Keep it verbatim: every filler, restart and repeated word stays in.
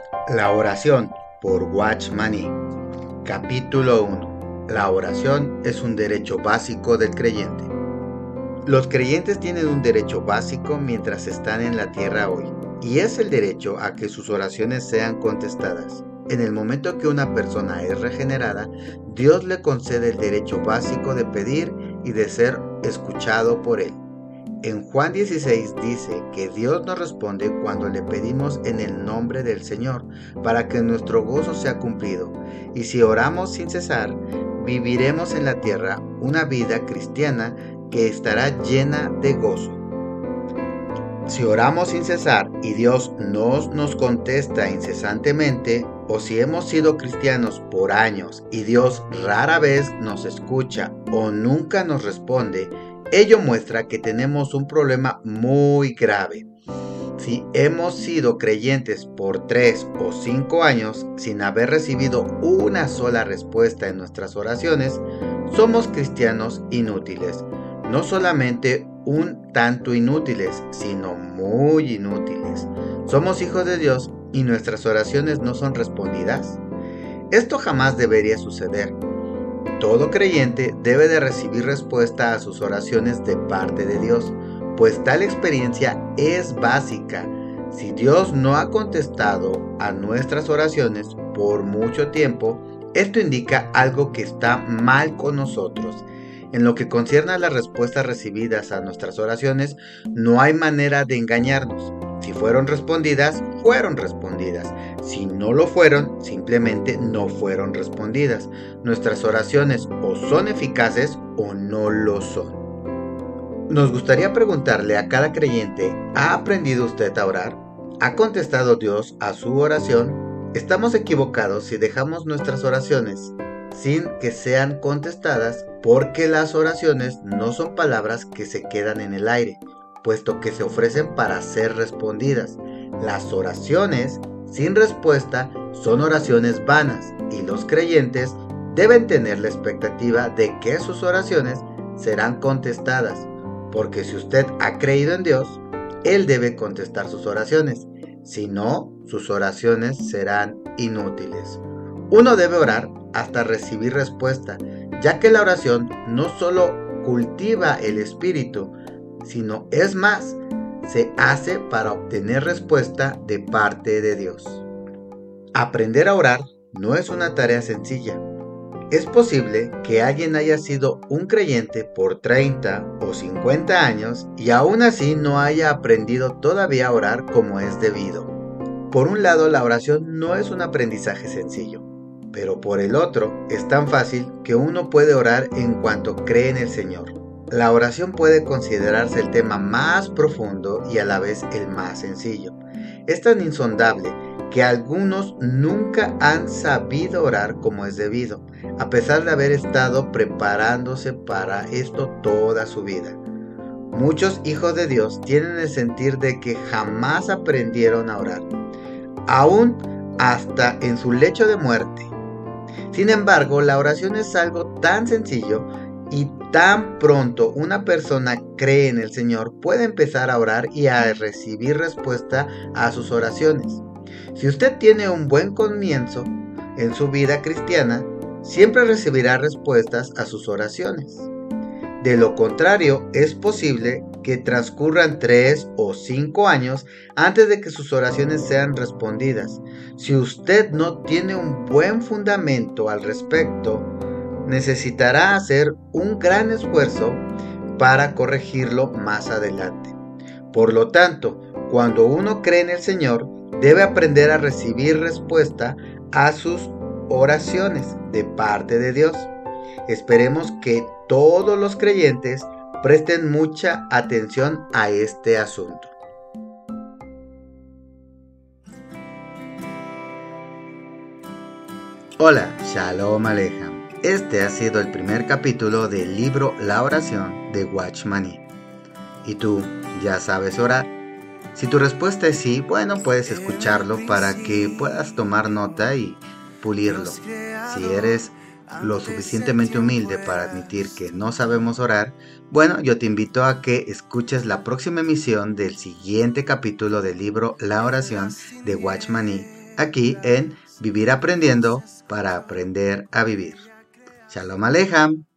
La oración por Watchman Nee. Capítulo uno. La oración es un derecho básico del creyente. Los creyentes tienen un derecho básico mientras están en la tierra hoy, y es el derecho a que sus oraciones sean contestadas. En el momento que una persona es regenerada, Dios le concede el derecho básico de pedir y de ser escuchado por Él. En Juan dieciséis dice que Dios nos responde cuando le pedimos en el nombre del Señor, para que nuestro gozo sea cumplido. Y si oramos sin cesar, viviremos en la tierra una vida cristiana que estará llena de gozo. Si oramos sin cesar y Dios no nos contesta incesantemente, o si hemos sido cristianos por años y Dios rara vez nos escucha o nunca nos responde, ello muestra que tenemos un problema muy grave. Si hemos sido creyentes por tres o cinco años sin haber recibido una sola respuesta en nuestras oraciones, somos cristianos inútiles. No solamente un tanto inútiles, sino muy inútiles. Somos hijos de Dios y nuestras oraciones no son respondidas. Esto jamás debería suceder. Todo creyente debe de recibir respuesta a sus oraciones de parte de Dios, pues tal experiencia es básica. Si Dios no ha contestado a nuestras oraciones por mucho tiempo, esto indica algo que está mal con nosotros. En lo que concierne a las respuestas recibidas a nuestras oraciones, no hay manera de engañarnos. Si fueron respondidas, fueron respondidas. Si no lo fueron, simplemente no fueron respondidas. Nuestras oraciones o son eficaces o no lo son. Nos gustaría preguntarle a cada creyente, ¿ha aprendido usted a orar? ¿Ha contestado Dios a su oración? Estamos equivocados si dejamos nuestras oraciones sin que sean contestadas, porque las oraciones no son palabras que se quedan en el aire, puesto que se ofrecen para ser respondidas. Las oraciones sin respuesta son oraciones vanas, y los creyentes deben tener la expectativa de que sus oraciones serán contestadas, porque si usted ha creído en Dios, Él debe contestar sus oraciones. Si no, sus oraciones serán inútiles. Uno debe orar hasta recibir respuesta, ya que la oración no solo cultiva el espíritu, sino es más, se hace para obtener respuesta de parte de Dios. Aprender a orar no es una tarea sencilla. Es posible que alguien haya sido un creyente por treinta o cincuenta años y aún así no haya aprendido todavía a orar como es debido. Por un lado, la oración no es un aprendizaje sencillo, pero por el otro, es tan fácil que uno puede orar en cuanto cree en el Señor. La oración puede considerarse el tema más profundo y a la vez el más sencillo. Es tan insondable que algunos nunca han sabido orar como es debido, a pesar de haber estado preparándose para esto toda su vida. Muchos hijos de Dios tienen el sentir de que jamás aprendieron a orar, aún hasta en su lecho de muerte. Sin embargo, la oración es algo tan sencillo y tan pronto una persona cree en el Señor, puede empezar a orar y a recibir respuesta a sus oraciones. Si usted tiene un buen comienzo en su vida cristiana, siempre recibirá respuestas a sus oraciones. De lo contrario, es posible que transcurran tres o cinco años antes de que sus oraciones sean respondidas. Si usted no tiene un buen fundamento al respecto, necesitará hacer un gran esfuerzo para corregirlo más adelante. Por lo tanto, cuando uno cree en el Señor, debe aprender a recibir respuesta a sus oraciones de parte de Dios. Esperemos que todos los creyentes presten mucha atención a este asunto. Hola, Shalom Aleichem. Este ha sido el primer capítulo del libro La oración de Watchman Nee. ¿Y tú ya sabes orar? Si tu respuesta es sí, bueno, puedes escucharlo para que puedas tomar nota y pulirlo. Si eres lo suficientemente humilde para admitir que no sabemos orar, bueno, yo te invito a que escuches la próxima emisión del siguiente capítulo del libro La oración de Watchman Nee aquí en Vivir Aprendiendo para Aprender a Vivir. Shalom Aleichem.